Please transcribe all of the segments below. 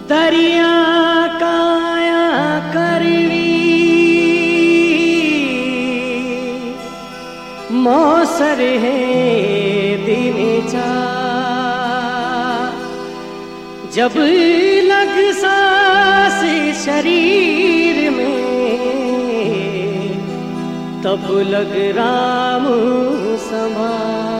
दरिया काया करवी मौसर है दिन चा जब लग सांस शरीर में तब लग राम संभार।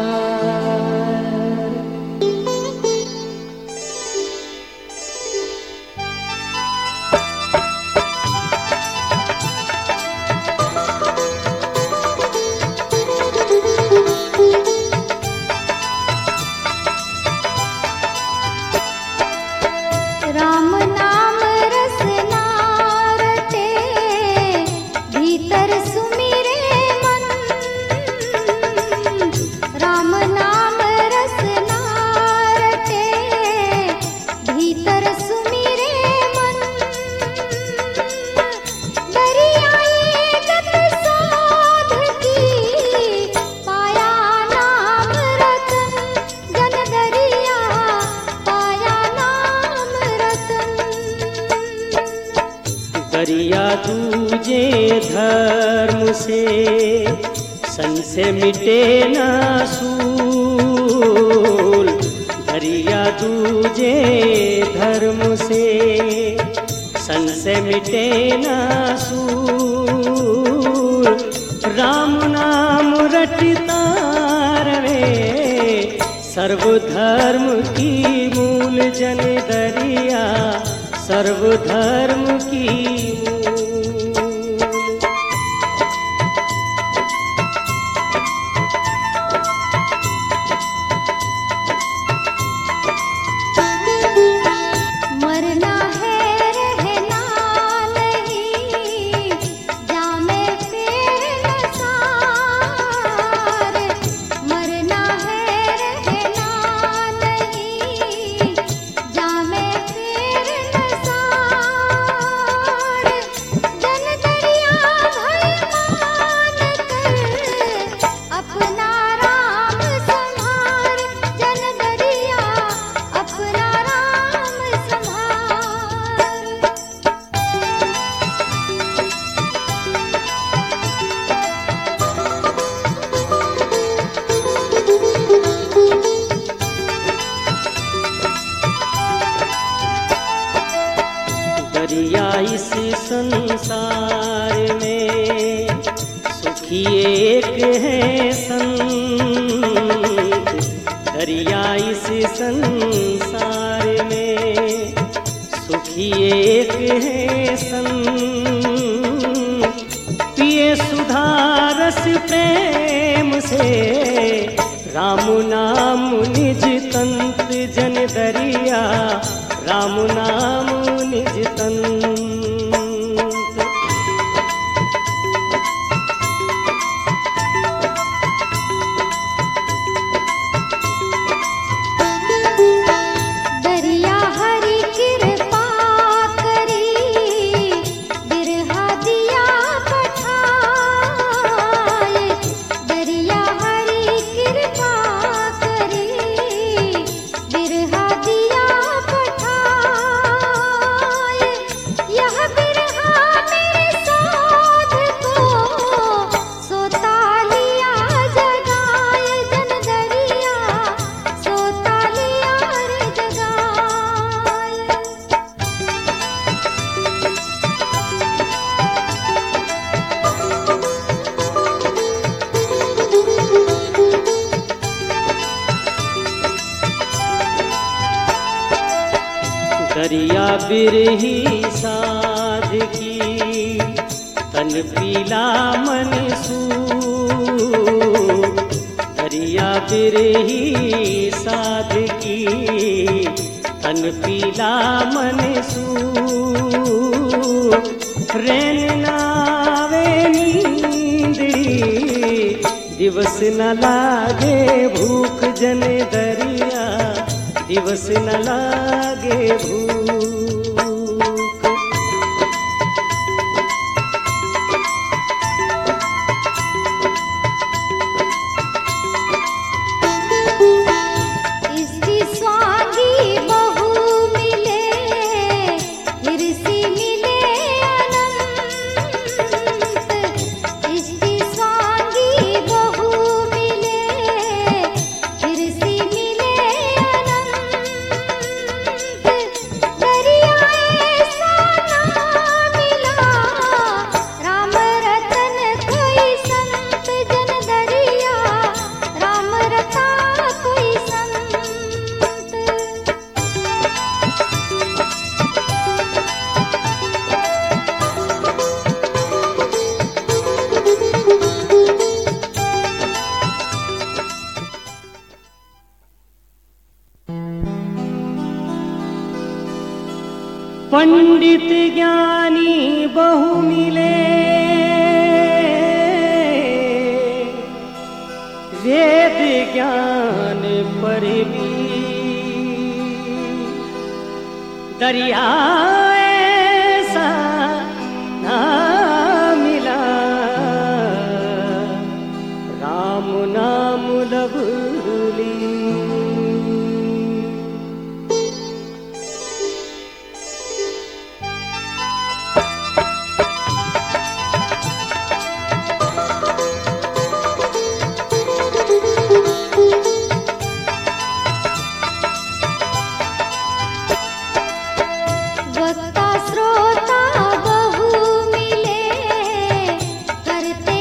राम नाम रसना रटे भीतर सुमिरे मन। राम नाम रसना रटे भीतर सुमिरे मन। दरियाए गत साध की पाया नाम रतन। जन दरिया पाया नाम रतन। दरिया दूजे धर्म से सन से मिटे ना सूल। दरिया दूजे धर्म से सन से मिटे ना सूल। राम नाम रटता रहे सर्वधर्म की मूल। जन दरिया सर्वधर्म की मूल। मरना है रहना नहीं जामे फेर न सार। मरना है रहना नहीं जामे फेर न सार। जन दरिया भय मान कर अपना राम संभार। जन दरिया अपना राम संभार। दरिया इस संसार में सुखी एक है संत। दरिया इस संसार में सुखी एक है संत। पिए सुधा रस प्रेम से राम नाम निज तंत। जन दरिया राम नाम निज तंत। दरिया हरि कृपा करी बिरहा दिया पठाए। दरिया हरि कृपा करी बिरहा दिया पठाए। यह बिरहा मेरे साध को सोता लिया जगाए। जन दरिया सोता लिया रे जगाए। दरिया बिरही साध की तन पीला मन सूख। दरिया बिरही साध की तन पीला मन सूख। रैन नावे नींदड़ी दिवस न लागे भूख। जन दरिया दिवस न लागे भूख। इसकी स्वांगी बहू मिले पंडित ज्ञानी बहु मिले, वेद ज्ञान पर भी दरिया ऐसा ना मिला, राम नाम लवली। वक्ता श्रोता बहु मिले, करते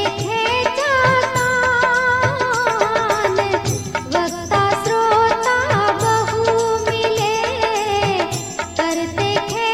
खेचातान। वक्ता श्रोता बहु मिले, करते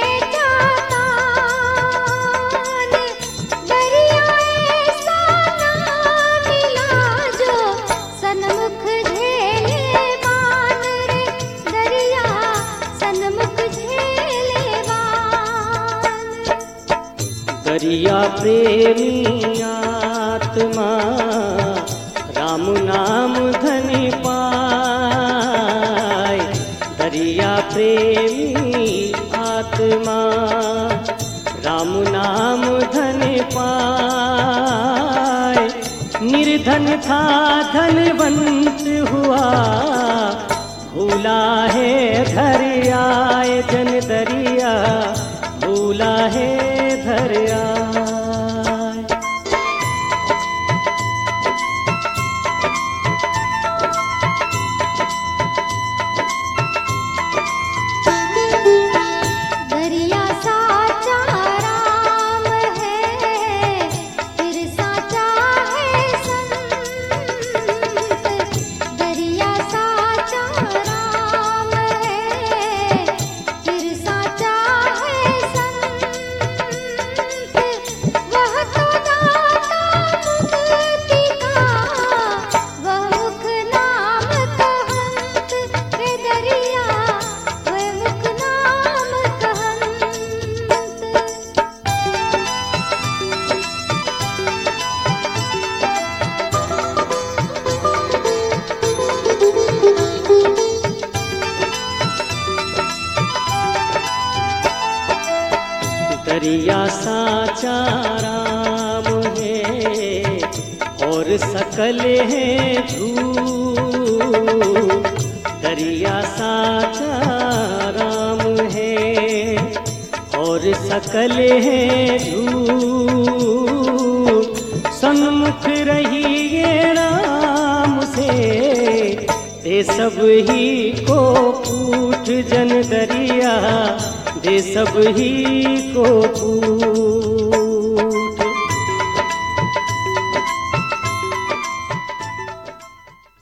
खेचातान। दरिया ऐसा ना मिला जो सन्मुख झेले बान रे, दरिया सन्मुख झेले बान। दरिया प्रेमी आत्मा, राम नाम धन पाए। दरिया प्रेमी आत्मा, राम नाम धन पाए। निर्धन था धनवंत हुआ, भूला है धरियाए जन दरिया, भूला है धरिया। दरिया साचा राम है, फिर साचा है संत। दरिया साचा राम है, फिर साचा है संत। वह तो दाता मुक्ति का, वह मुख नाम कहंत है दरिया, वह मुख नाम कहंत। दरिया साचा राम है, और सकल है झूठ। दरिया साचा राम है, और सकल है झूठ। सन्मुख रहिए राम से, दे सब ही को पूछ जन दरिया, दे सब ही को पूछ।